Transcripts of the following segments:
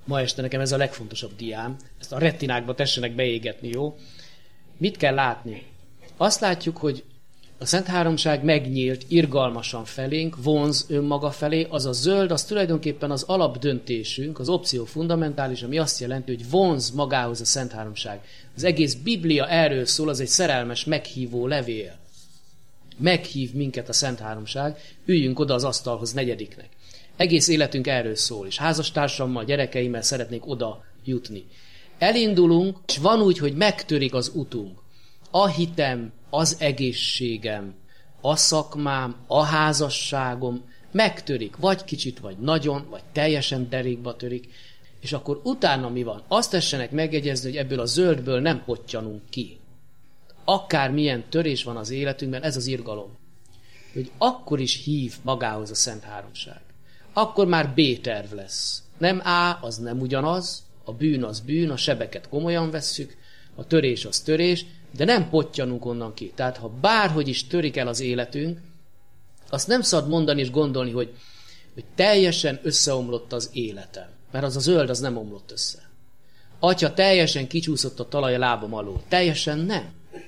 Ma este nekem ez a legfontosabb diám. Ezt a retinákba tessenek beégetni, jó? Mit kell látni? Azt látjuk, hogy a Szent Háromság megnyílt irgalmasan felénk, vonz önmaga felé, az a zöld, az tulajdonképpen az alapdöntésünk, az opció fundamentális, ami azt jelenti, hogy vonz magához a Szent Háromság. Az egész Biblia erről szól, az egy szerelmes meghívó levél. Meghív minket a Szent Háromság, üljünk oda az asztalhoz negyediknek. Egész életünk erről szól, és házastársammal, gyerekeimmel szeretnék oda jutni. Elindulunk, és van úgy, hogy megtörik az utunk. A hitem, az egészségem, a szakmám, a házasságom megtörik, vagy kicsit, vagy nagyon, vagy teljesen derékba törik, és akkor utána mi van? Azt tessenek megjegyezni, hogy ebből a zöldből nem pottyanunk ki. Akármilyen törés van az életünkben, ez az irgalom. Hogy akkor is hív magához a Szent Háromság. Akkor már B-terv lesz. Nem A, az nem ugyanaz, a bűn az bűn, a sebeket komolyan vesszük, a törés az törés, de nem pottyanunk onnan ki. Tehát ha bárhogy is törik el az életünk, azt nem szabad mondani és gondolni, hogy teljesen összeomlott az életem. Mert az a zöld, az nem omlott össze. Atya, teljesen kicsúszott a talaj a lábam alól. Teljesen nem.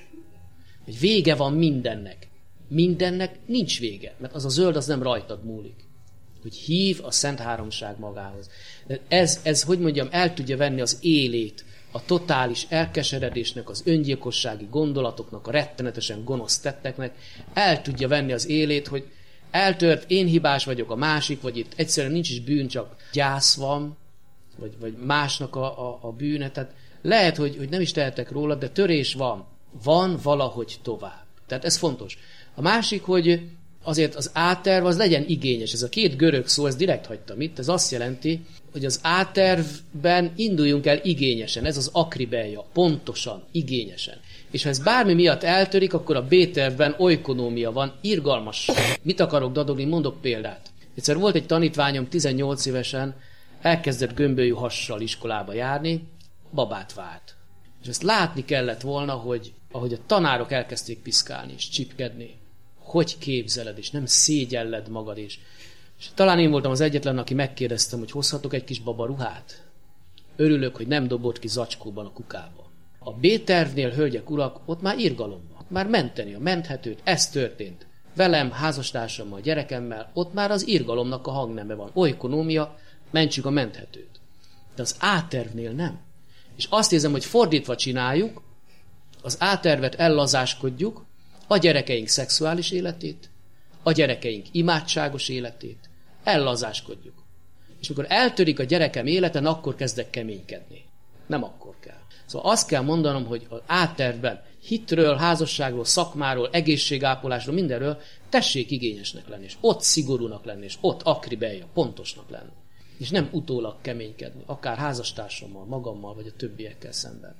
Hogy vége van mindennek. Mindennek nincs vége, mert az a zöld, az nem rajtad múlik. Hogy hív a Szent Háromság magához. Ez, hogy mondjam, el tudja venni az élét a totális elkeseredésnek, az öngyilkossági gondolatoknak, a rettenetesen gonosz tetteknek, el tudja venni az élét, hogy eltört, én hibás vagyok, a másik, vagy itt egyszerűen nincs is bűn, csak gyász van, vagy másnak a bűne. Tehát lehet, hogy nem is tehetek róla, de törés van. Van valahogy tovább. Tehát ez fontos. A másik, hogy azért az A-terv az legyen igényes. Ez a két görög szó, ez direkt hagytam itt. Ez azt jelenti, hogy az A-tervben induljunk el igényesen. Ez az akribeia, pontosan, igényesen. És ha ez bármi miatt eltörik, akkor a B-tervben oikonómia van, irgalmas. Mit akarok dadogni? Mondok példát. Egyszer volt egy tanítványom, 18 évesen, elkezdett gömbölyű hassal iskolába járni, babát vált. És ezt látni kellett volna, hogy ahogy a tanárok elkezdték piszkálni és csipkedni, hogy képzeled, és nem szégyelled magad is. És talán én voltam az egyetlen, aki megkérdeztem, hogy hozhatok egy kis babaruhát? Örülök, hogy nem dobott ki zacskóban a kukába. A B-tervnél, hölgyek, urak, ott már irgalom van. Már menteni a menthetőt, ez történt. Velem, házastársammal, gyerekemmel, ott már az irgalomnak a hangneme van. Oikonómia, mentsük a menthetőt. De az A-tervnél nem. És azt érzem, hogy fordítva csináljuk, az A-tervet ellazáskodjuk, a gyerekeink szexuális életét, a gyerekeink imádságos életét, ellazáskodjuk. És amikor eltörik a gyerekem életen, akkor kezdek keménykedni. Nem akkor kell. Szóval azt kell mondanom, hogy az A-tervben hitről, házasságról, szakmáról, egészségápolásról, mindenről tessék igényesnek lenni, és ott szigorúnak lenni, és ott akribeja, pontosnak lenni. És nem utólag keménykedni, akár házastársammal, magammal, vagy a többiekkel szemben.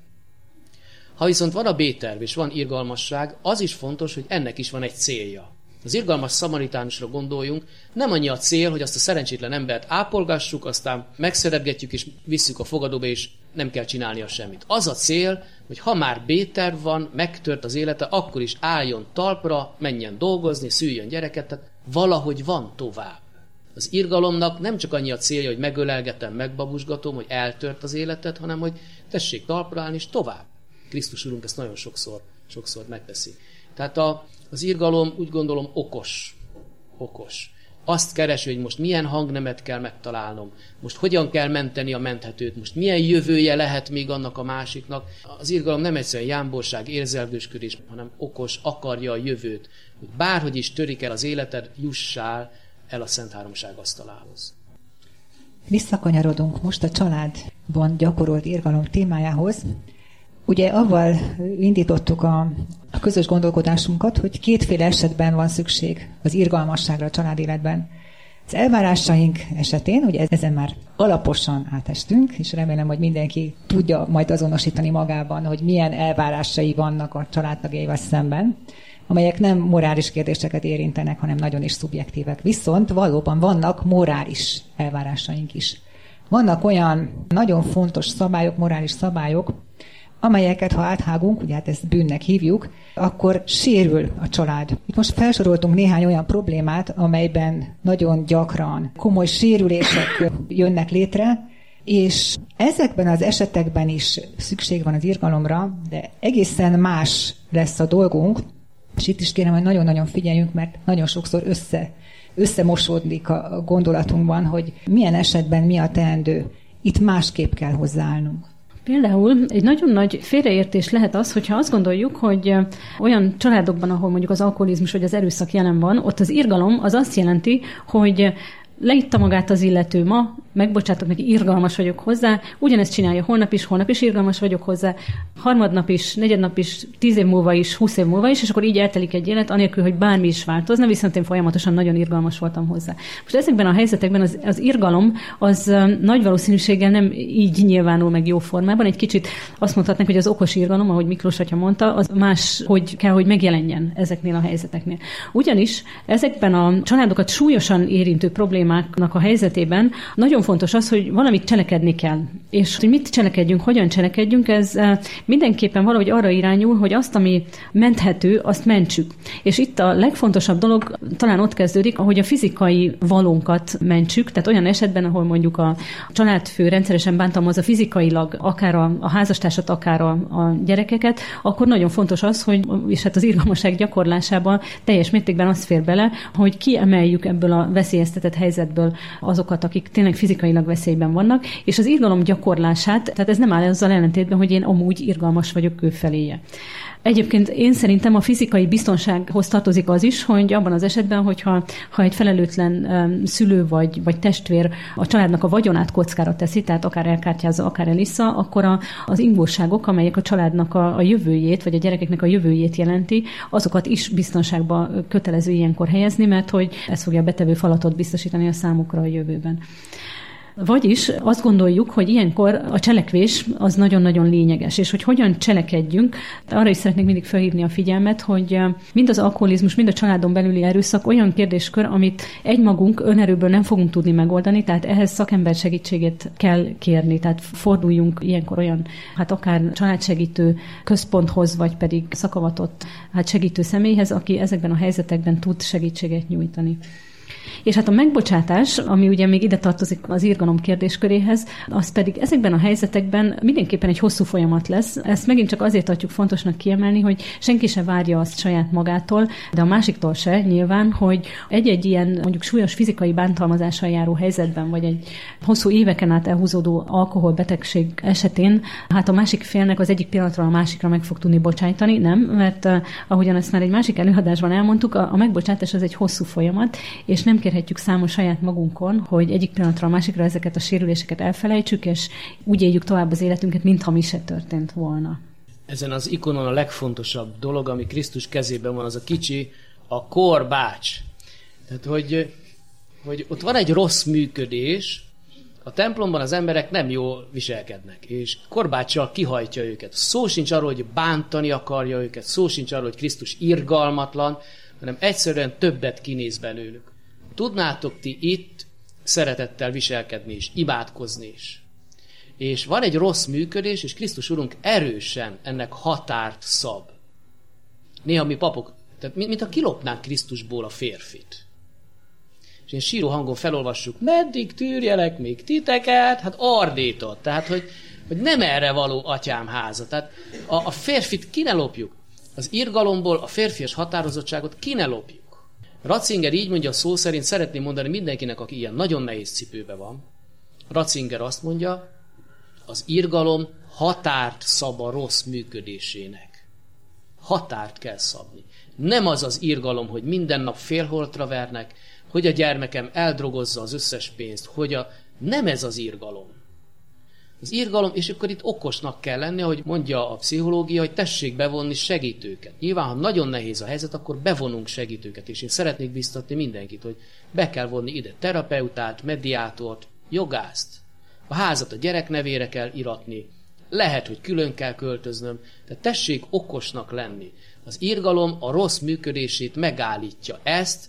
Ha viszont van a B-terv, és van irgalmasság, az is fontos, hogy ennek is van egy célja. Az irgalmas szamaritánusra gondoljunk, nem annyi a cél, hogy azt a szerencsétlen embert ápolgassuk, aztán megszeretgetjük, és visszük a fogadóba, és nem kell csinálnia semmit. Az a cél, hogy ha már B-terv van, megtört az élete, akkor is álljon talpra, menjen dolgozni, szüljön gyereket, tehát valahogy van tovább. Az irgalomnak nem csak annyi a célja, hogy megölelgetem, megbabusgatom, hogy eltört az életet, hanem hogy tessék talpra állni, és tovább. Krisztus Urunk ezt nagyon sokszor megteszi. Tehát az irgalom, úgy gondolom, okos. Azt keresi, hogy most milyen hangnemet kell megtalálnom, most hogyan kell menteni a menthetőt, most milyen jövője lehet még annak a másiknak. Az irgalom nem egyszerűen jámborság, érzelgősködés, hanem okos, akarja a jövőt, hogy bárhogy is törik el az életed, jussál el a Szent Háromság asztalához. Visszakanyarodunk most a családban gyakorolt irgalom témájához. Ugye avval indítottuk a közös gondolkodásunkat, hogy kétféle esetben van szükség az irgalmasságra a családéletben. Az elvárásaink esetén, ugye ezen már alaposan átestünk, és remélem, hogy mindenki tudja majd azonosítani magában, hogy milyen elvárásai vannak a családtagjaival szemben, amelyek nem morális kérdéseket érintenek, hanem nagyon is szubjektívek. Viszont valóban vannak morális elvárásaink is. Vannak olyan nagyon fontos szabályok, morális szabályok, amelyeket, ha áthágunk, ugye hát ezt bűnnek hívjuk, akkor sérül a család. Itt most felsoroltunk néhány olyan problémát, amelyben nagyon gyakran komoly sérülések jönnek létre, És ezekben az esetekben is szükség van az irgalomra, de egészen más lesz a dolgunk, és itt is kérem, hogy nagyon-nagyon figyeljünk, mert nagyon sokszor összemosódik a gondolatunkban, hogy milyen esetben mi a teendő. Itt másképp kell hozzáállnunk. Például egy nagyon nagy félreértés lehet az, hogyha azt gondoljuk, hogy olyan családokban, ahol mondjuk az alkoholizmus vagy az erőszak jelen van, ott az irgalom az azt jelenti, hogy leitta magát az illető ma, megbocsátok neki, irgalmas vagyok hozzá, ugyanezt csinálja holnap is irgalmas vagyok hozzá, harmadnap is, negyednap is, 10 év múlva is, 20 év múlva is, és akkor így eltelik egy élet, anélkül, hogy bármi is változna, viszont én folyamatosan nagyon irgalmas voltam hozzá. Most ezekben a helyzetekben az irgalom az nagy valószínűséggel nem így nyilvánul meg jó formában. Egy kicsit azt mondhatnánk, hogy az okos irgalom, ahogy Miklós atya mondta, az más, hogy kell, hogy megjelenjen ezeknél a helyzeteknél. Ugyanis ezekben a családokat súlyosan érintő problémáknak a helyzetében nagyon fontos az, hogy valamit cselekedni kell. És hogy mit cselekedjünk, hogyan cselekedjünk, ez mindenképpen valahogy arra irányul, hogy azt, ami menthető, azt mentsük. És itt a legfontosabb dolog talán ott kezdődik, ahogy a fizikai valónkat mentsük, tehát olyan esetben, ahol mondjuk a családfő rendszeresen bántalmazza fizikailag akár a házastársat, akár a gyerekeket, akkor nagyon fontos az, hogy, és hát az irgalmasság gyakorlásában teljes mértékben az fér bele, hogy kiemeljük ebből a veszélyeztetett helyzetből azokat, akik tényleg fizikailag veszélyben vannak, és az irgalom gyakorlását, tehát ez nem áll azzal ellentétben, hogy én amúgy irgalmas vagyok ő feléje. Egyébként én szerintem a fizikai biztonsághoz tartozik az is, hogy abban az esetben, hogyha egy felelőtlen szülő vagy testvér a családnak a vagyonát kockára teszi, tehát akár elkártyázza, akár elissza, akkor az ingóságok, amelyek a családnak a jövőjét, vagy a gyerekeknek a jövőjét jelenti, azokat is biztonságba kötelező ilyenkor helyezni, mert hogy ez fogja a betevő falatot biztosítani a számukra a jövőben. Vagyis azt gondoljuk, hogy ilyenkor a cselekvés az nagyon-nagyon lényeges, és hogy hogyan cselekedjünk. Arra is szeretnék mindig felhívni a figyelmet, hogy mind az alkoholizmus, mind a családon belüli erőszak olyan kérdéskör, amit egymagunk önerőből nem fogunk tudni megoldani, tehát ehhez szakember segítségét kell kérni, tehát forduljunk ilyenkor olyan, hát akár családsegítő központhoz, vagy pedig szakavatott segítő személyhez, aki ezekben a helyzetekben tud segítséget nyújtani. És hát a megbocsátás, ami ugye még ide tartozik az irgalom kérdésköréhez, az pedig ezekben a helyzetekben mindenképpen egy hosszú folyamat lesz. Ezt megint csak azért tartjuk fontosnak kiemelni, hogy senki se várja azt saját magától, de a másiktól se nyilván, hogy egy-egy ilyen mondjuk súlyos fizikai bántalmazással járó helyzetben, vagy egy hosszú éveken át elhúzódó alkoholbetegség esetén, hát a másik félnek az egyik pillanatról a másikra meg fog tudni bocsájtani, nem? Mert ahogyan ezt már egy másik előadásban elmondtuk, a megbocsátás az egy hosszú folyamat, és nem kérhetjük számon saját magunkon, hogy egyik pillanatra a másikra ezeket a sérüléseket elfelejtsük, és úgy éljük tovább az életünket, mintha mi se történt volna. Ezen az ikonon a legfontosabb dolog, ami Krisztus kezében van, az a kicsi, a korbács. Tehát, hogy ott van egy rossz működés, a templomban az emberek nem jól viselkednek, és korbáccsal kihajtja őket. Szó sincs arról, hogy bántani akarja őket, szó sincs arról, hogy Krisztus irgalmatlan, hanem egyszerűen többet kinéz belőlük. Tudnátok ti itt szeretettel viselkedni is, imádkozni is. És van egy rossz működés, és Krisztus Urunk erősen ennek határt szab. Néha mi papok, tehát mintha kilopnánk Krisztusból a férfit. És én síró hangon felolvassuk, meddig tűrjelek még titeket? Hát ordított. Tehát, hogy nem erre való atyám háza. Tehát a férfit ki ne lopjuk. Az irgalomból a férfias határozottságot ki ne lopjuk. Ratzinger így mondja szó szerint, szeretném mondani mindenkinek, aki ilyen nagyon nehéz cipőbe van. Ratzinger azt mondja, az irgalom határt szab a rossz működésének. Határt kell szabni. Nem az az irgalom, hogy minden nap félholtra vernek, hogy a gyermekem eldrogozza az összes pénzt, nem ez az irgalom. Az irgalom, és akkor itt okosnak kell lenni, ahogy mondja a pszichológia, hogy tessék bevonni segítőket. Nyilván, ha nagyon nehéz a helyzet, akkor bevonunk segítőket, és én szeretnék biztatni mindenkit, hogy be kell vonni ide terapeutát, mediátort, jogászt. A házat a gyerek nevére kell iratni, lehet, hogy külön kell költöznöm, tehát tessék okosnak lenni. Az irgalom a rossz működését megállítja. Ezt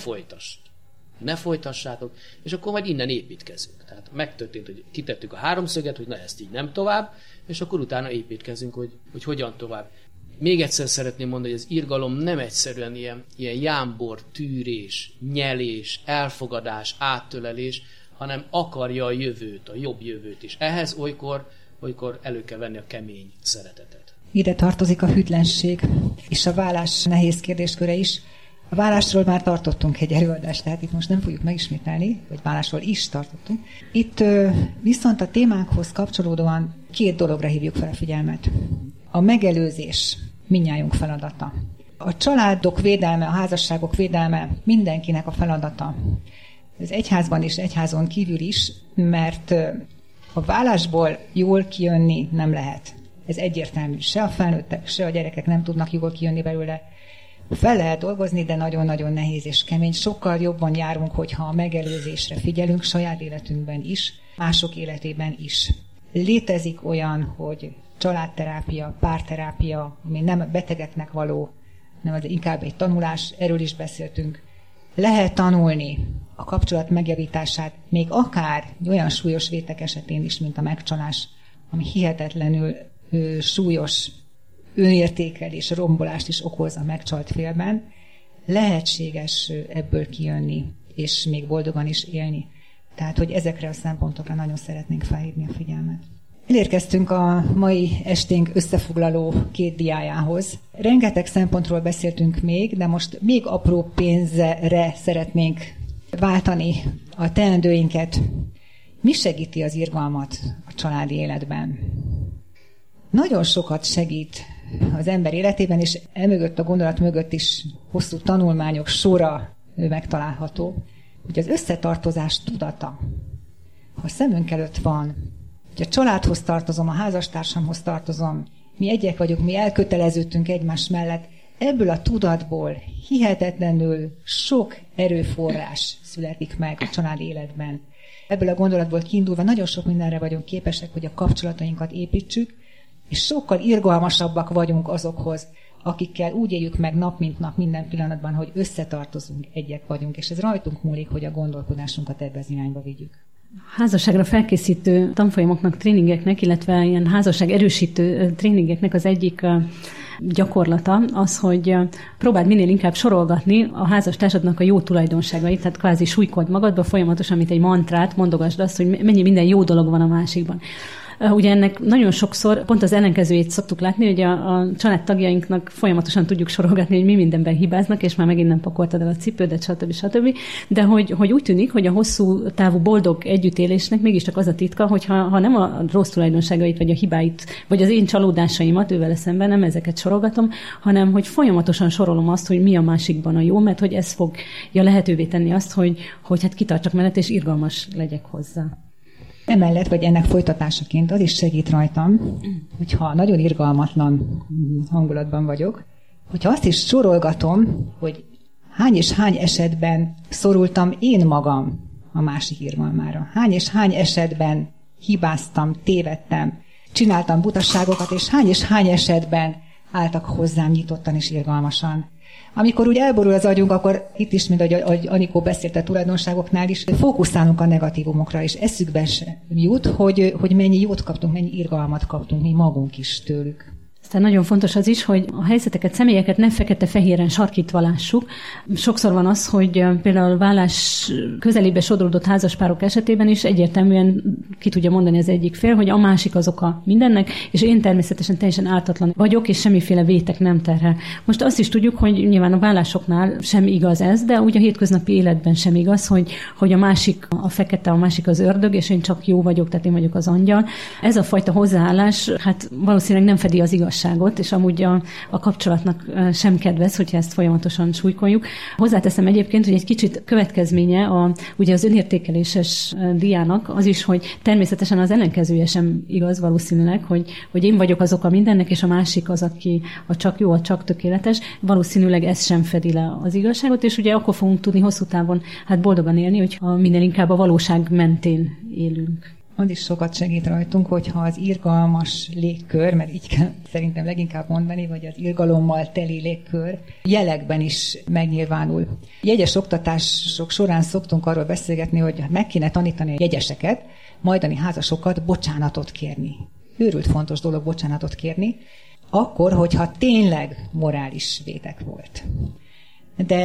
ne folytassátok, és akkor majd innen építkezünk. Tehát megtörtént, hogy kitettük a háromszöget, hogy na ezt így nem tovább, és akkor utána építkezünk, hogy hogyan tovább. Még egyszer szeretném mondani, hogy az irgalom nem egyszerűen ilyen jámbor, tűrés, nyelés, elfogadás, áttölelés, hanem akarja a jövőt, a jobb jövőt is. Ehhez olykor elő kell venni a kemény szeretetet. Ide tartozik a hűtlenség, és a vállás nehéz kérdésköre is. A vállásról már tartottunk egy előadást, tehát itt most nem fogjuk megismételni, vagy vállásról is tartottunk. Itt viszont a témánkhoz kapcsolódóan 2 dologra hívjuk fel a figyelmet. A megelőzés mindnyájunk feladata. A családok védelme, a házasságok védelme mindenkinek a feladata. Az egyházban és egyházon kívül is, mert a vállásból jól kijönni nem lehet. Ez egyértelmű. Se a felnőttek, se a gyerekek nem tudnak jól kijönni belőle. Fel lehet dolgozni, de nagyon-nagyon nehéz és kemény. Sokkal jobban járunk, hogyha a megelőzésre figyelünk saját életünkben is, mások életében is. Létezik olyan, hogy családterápia, párterápia, ami nem betegeknek való, nem az inkább egy tanulás, erről is beszéltünk. Lehet tanulni a kapcsolat megjavítását, még akár olyan súlyos vétek esetén is, mint a megcsalás, ami hihetetlenül súlyos önértékelés, rombolást is okoz a megcsalt félben. Lehetséges ebből kijönni, és még boldogan is élni. Tehát, hogy ezekre a szempontokra nagyon szeretnénk felhívni a figyelmet. Elérkeztünk a mai esténk összefoglaló 2 diájához. Rengeteg szempontról beszéltünk még, de most még apró pénzre szeretnénk váltani a teendőinket. Mi segíti az irgalmat a családi életben? Nagyon sokat segít az ember életében, és emögött a gondolat mögött is hosszú tanulmányok sora megtalálható, hogy az összetartozás tudata, ha szemünk előtt van, hogy a családhoz tartozom, a házastársamhoz tartozom, mi egyek vagyunk, mi elköteleződtünk egymás mellett, ebből a tudatból hihetetlenül sok erőforrás születik meg a családi életben. Ebből a gondolatból kiindulva nagyon sok mindenre vagyunk képesek, hogy a kapcsolatainkat építsük, és sokkal irgalmasabbak vagyunk azokhoz, akikkel úgy éljük meg nap mint nap minden pillanatban, hogy összetartozunk, egyek vagyunk, és ez rajtunk múlik, hogy a gondolkodásunkat ebbe az irányba vigyük. Házasságra felkészítő tanfolyamoknak, tréningeknek, illetve ilyen házasság erősítő tréningeknek az egyik gyakorlata az, hogy próbáld minél inkább sorolgatni a házastársadnak a jó tulajdonságait, tehát kvázi súlykod magadba folyamatosan, mint egy mantrát, mondogasd azt, hogy mennyi minden jó dolog van a másikban. Ugye ennek nagyon sokszor pont az ellenkezőjét szoktuk látni, hogy a családtagjainknak folyamatosan tudjuk sorolgatni, hogy mi mindenben hibáznak, és már megint nem pakoltad el a cipődet, stb. De hogy úgy tűnik, hogy a hosszú távú boldog együttélésnek mégiscsak az a titka, hogy ha nem a rossz tulajdonságait, vagy a hibáit, vagy az én csalódásaimat ővele szemben nem ezeket sorolgatom, hanem hogy folyamatosan sorolom azt, hogy mi a másikban a jó, mert hogy ez fogja lehetővé tenni azt, hogy hát kitartsak mellett, és irgalmas legyek hozzá. Emellett, vagy ennek folytatásaként az is segít rajtam, hogyha nagyon irgalmatlan hangulatban vagyok, hogyha azt is sorolgatom, hogy hány és hány esetben szorultam én magam a másik irgalmára. Hány és hány esetben hibáztam, tévedtem, csináltam butasságokat, és hány esetben álltak hozzám nyitottan és irgalmasan. Amikor úgy elborul az agyunk, akkor itt is, mint ahogy Anikó beszélt a tulajdonságoknál is, fókuszálunk a negatívumokra, és eszükbe sem jut, hogy mennyi jót kaptunk, mennyi irgalmat kaptunk mi magunk is tőlük. Aztán nagyon fontos az is, hogy a helyzeteket, személyeket ne fekete-fehéren sarkítva lássuk. Sokszor van az, hogy például vállás közelébe sodródott házaspárok esetében is egyértelműen ki tudja mondani az egyik fél, hogy a másik az oka mindennek, és én természetesen teljesen ártatlan vagyok, és semmiféle vétek nem terhel. Most azt is tudjuk, hogy nyilván a vállásoknál sem igaz ez, de úgy a hétköznapi életben sem igaz, hogy a másik a fekete, a másik az ördög, és én csak jó vagyok, tehát én vagyok az angyal. Ez a fajta hozzáállás hát valószínűleg nem fedi az igazságot, és amúgy a kapcsolatnak sem kedvez, hogyha ezt folyamatosan súlykoljuk. Hozzáteszem egyébként, hogy egy kicsit következménye ugye az önértékeléses diának az is, hogy természetesen az ellenkezője sem igaz valószínűleg, hogy én vagyok az oka mindennek, és a másik az, aki a csak jó, a csak tökéletes. Valószínűleg ez sem fedi le az igazságot, és ugye akkor fogunk tudni hosszú távon hát boldogan élni, hogyha minél inkább a valóság mentén élünk. Az is sokat segít rajtunk, hogyha az irgalmas légkör, mert így kell szerintem leginkább mondani, vagy az irgalommal teli légkör jelekben is megnyilvánul. Jegyes oktatások során szoktunk arról beszélgetni, hogy meg kéne tanítani a jegyeseket, majdani házasokat bocsánatot kérni. Őrült fontos dolog bocsánatot kérni, akkor, hogyha tényleg morális vétek volt. De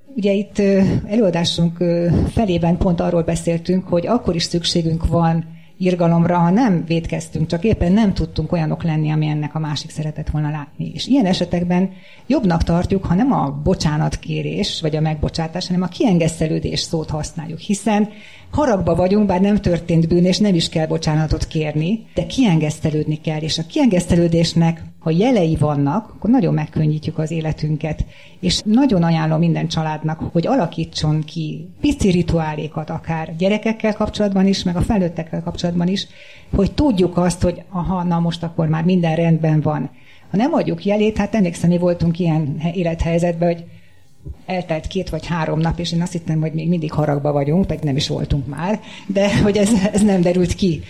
Ugye itt előadásunk felében pont arról beszéltünk, hogy akkor is szükségünk van irgalomra, ha nem vétkeztünk, csak éppen nem tudtunk olyanok lenni, ami ennek a másik szeretett volna látni. És ilyen esetekben jobbnak tartjuk, ha nem a bocsánatkérés, vagy a megbocsátás, hanem a kiengesztelődés szót használjuk, hiszen haragba vagyunk, bár nem történt bűn, és nem is kell bocsánatot kérni, de kiengesztelődni kell, és a kiengesztelődésnek, ha jelei vannak, akkor nagyon megkönnyítjük az életünket. És nagyon ajánlom minden családnak, hogy alakítson ki pici rituálékat, akár gyerekekkel kapcsolatban is, meg a felnőttekkel kapcsolatban is, hogy tudjuk azt, hogy aha, na most akkor már minden rendben van. Ha nem adjuk jelét, hát emlékszem, mi voltunk ilyen élethelyzetben, hogy eltelt 2 vagy 3 nap, és én azt hittem, hogy még mindig haragba vagyunk, pedig nem is voltunk már, de hogy ez nem derült ki.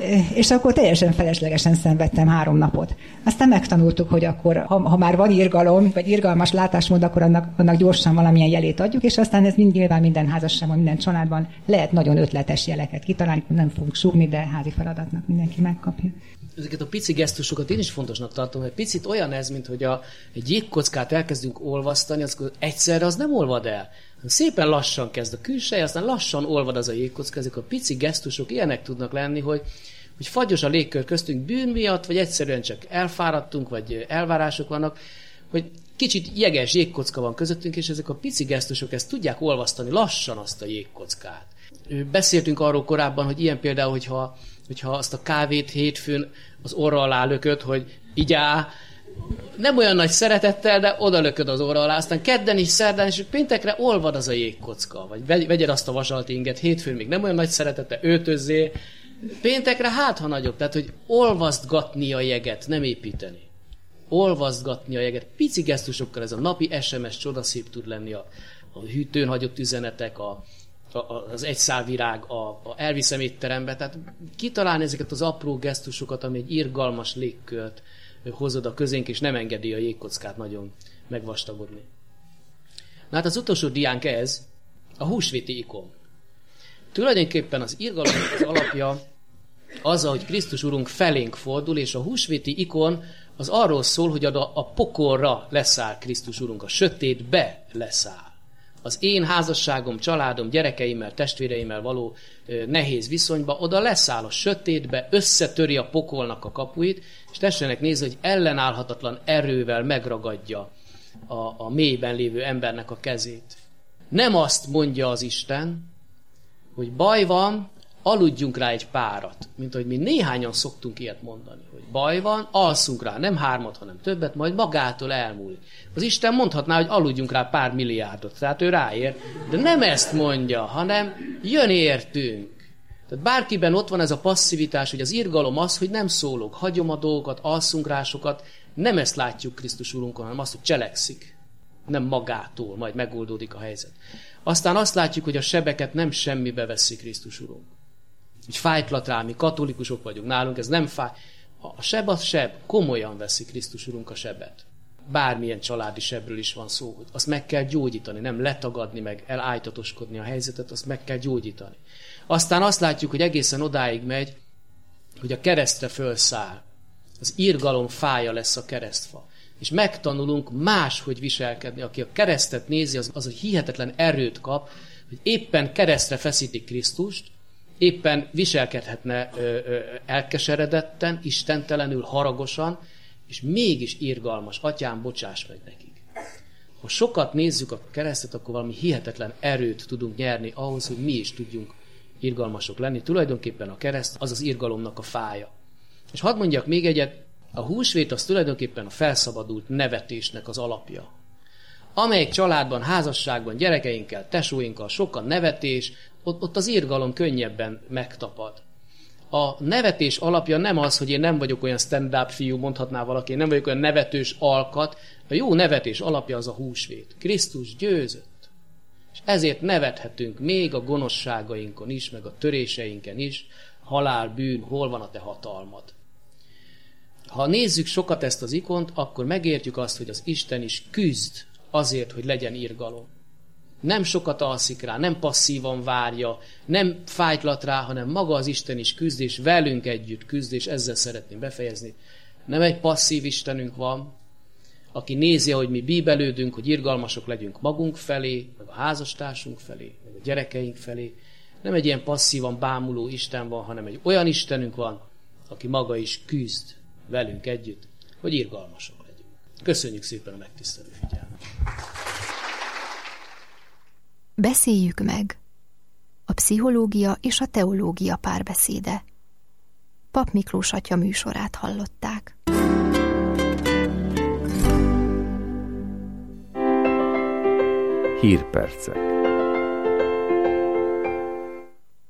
És akkor teljesen feleslegesen szenvedtem 3 napot. Aztán megtanultuk, hogy akkor, ha már van irgalom, vagy irgalmas látásmód, akkor annak gyorsan valamilyen jelét adjuk, és aztán ez nyilván minden házasságban, minden családban lehet nagyon ötletes jeleket kitalálni, nem fogunk súgni, de házi feladatnak mindenki megkapja. Ezeket a pici gesztusokat én is fontosnak tartom, hogy picit olyan ez, mint hogy egy jégkockát elkezdünk olvasztani, akkor egyszerre az nem olvad el. Szépen lassan kezd a külseje, aztán lassan olvad az a jégkocka. Ezek a pici gesztusok ilyenek tudnak lenni, hogy fagyos a légkör köztünk bűn miatt, vagy egyszerűen csak elfáradtunk, vagy elvárások vannak, hogy kicsit jeges jégkocka van közöttünk, és ezek a pici gesztusok ezt tudják olvasztani lassan azt a jégkockát. Beszéltünk arról korábban, hogy ilyen például, hogyha azt a kávét hétfőn az orra alá lököd, hogy igyá, nem olyan nagy szeretettel, de oda lököd az orra alá, aztán kedden is, szerdán is, péntekre olvad az a jégkocka, vagy vegyed azt a vasalt inget, hétfőn még nem olyan nagy szeretettel, öltözzél, péntekre ha nagyobb, tehát hogy olvasztgatni a jeget, nem építeni. Olvasztgatni a jeget, pici gesztusokkal ez a napi SMS csodaszép tud lenni, a hűtőn hagyott üzenetek, az egy szál virág, elviszem étterembe, tehát kitalálni ezeket az apró gesztusokat, ami egy irgalmas légkört hozod a közénk, és nem engedi a jégkockát nagyon megvastagodni. Na hát az utolsó diánk ez, a húsvéti ikon. Tulajdonképpen az irgalom az alapja az, hogy Krisztus Urunk felénk fordul, és a húsvéti ikon az arról szól, hogy a pokolra leszáll Krisztus Urunk, a sötétbe leszáll. Az én házasságom, családom, gyerekeimmel, testvéreimmel való nehéz viszonyba, oda leszáll a sötétbe, összetöri a pokolnak a kapuit, és tessenek nézni, hogy ellenállhatatlan erővel megragadja a mélyben lévő embernek a kezét. Nem azt mondja az Isten, hogy baj van, aludjunk rá egy párat. Mint ahogy mi néhányan szoktunk ilyet mondani, hogy baj van, alszunk rá, nem 3, hanem többet, majd magától elmúlik. Az Isten mondhatná, hogy aludjunk rá pár milliárdot, tehát ő ráér, de nem ezt mondja, hanem jön értünk. Tehát bárkiben ott van ez a passzivitás, hogy az irgalom az, hogy nem szólok, hagyom a dolgokat, alszunk rá sokat, nem ezt látjuk Krisztus Urunkon, hanem azt, hogy cselekszik. Nem magától, majd megoldódik a helyzet. Aztán azt látjuk, hogy a sebeket nem semmibe veszi Krisztus Urunk. Így fájtlat rá, mi katolikusok vagyunk, nálunk ez nem fáj. A seb az seb, komolyan veszi Krisztus Urunk a sebet. Bármilyen családi sebről is van szó, hogy azt meg kell gyógyítani, nem letagadni meg, elájtatoskodni a helyzetet, azt meg kell gyógyítani. Aztán azt látjuk, hogy egészen odáig megy, hogy a keresztre fölszáll. Az irgalom fája lesz a keresztfa. És megtanulunk máshogy viselkedni. Aki a keresztet nézi, az a hihetetlen erőt kap, hogy éppen keresztre feszítik Krisztust, éppen viselkedhetne elkeseredetten, istentelenül, haragosan, és mégis irgalmas. Atyám, bocsáss meg nekik. Ha sokat nézzük a keresztet, akkor valami hihetetlen erőt tudunk nyerni ahhoz, hogy mi is tudjunk irgalmasok lenni. Tulajdonképpen a kereszt az az irgalomnak a fája. És hadd mondjak még egyet, a húsvét az tulajdonképpen a felszabadult nevetésnek az alapja. Amelyik családban, házasságban, gyerekeinkkel, tesóinkkal sokan nevetés, ott az irgalom könnyebben megtapad. A nevetés alapja nem az, hogy én nem vagyok olyan stand-up fiú, mondhatná valaki, én nem vagyok olyan nevetős alkat. A jó nevetés alapja az a húsvét. Krisztus győzött. És ezért nevethetünk még a gonoszságainkon is, meg a töréseinken is. Halál, bűn, hol van a te hatalmad? Ha nézzük sokat ezt az ikont, akkor megértjük azt, hogy az Isten is küzd azért, hogy legyen irgalom. Nem sokat alszik rá, nem passzívan várja, nem fájtlat rá, hanem maga az Isten is küzd, és velünk együtt küzd, és ezzel szeretném befejezni. Nem egy passzív Istenünk van, aki nézi, hogy mi bíbelődünk, hogy irgalmasok legyünk magunk felé, meg a házastársunk felé, meg a gyerekeink felé. Nem egy ilyen passzívan bámuló Isten van, hanem egy olyan Istenünk van, aki maga is küzd velünk együtt, hogy irgalmasok legyünk. Köszönjük szépen a megtisztelő figyelmet! Beszéljük meg! A pszichológia és a teológia párbeszéde. Pap Miklós atya műsorát hallották. Hírpercek.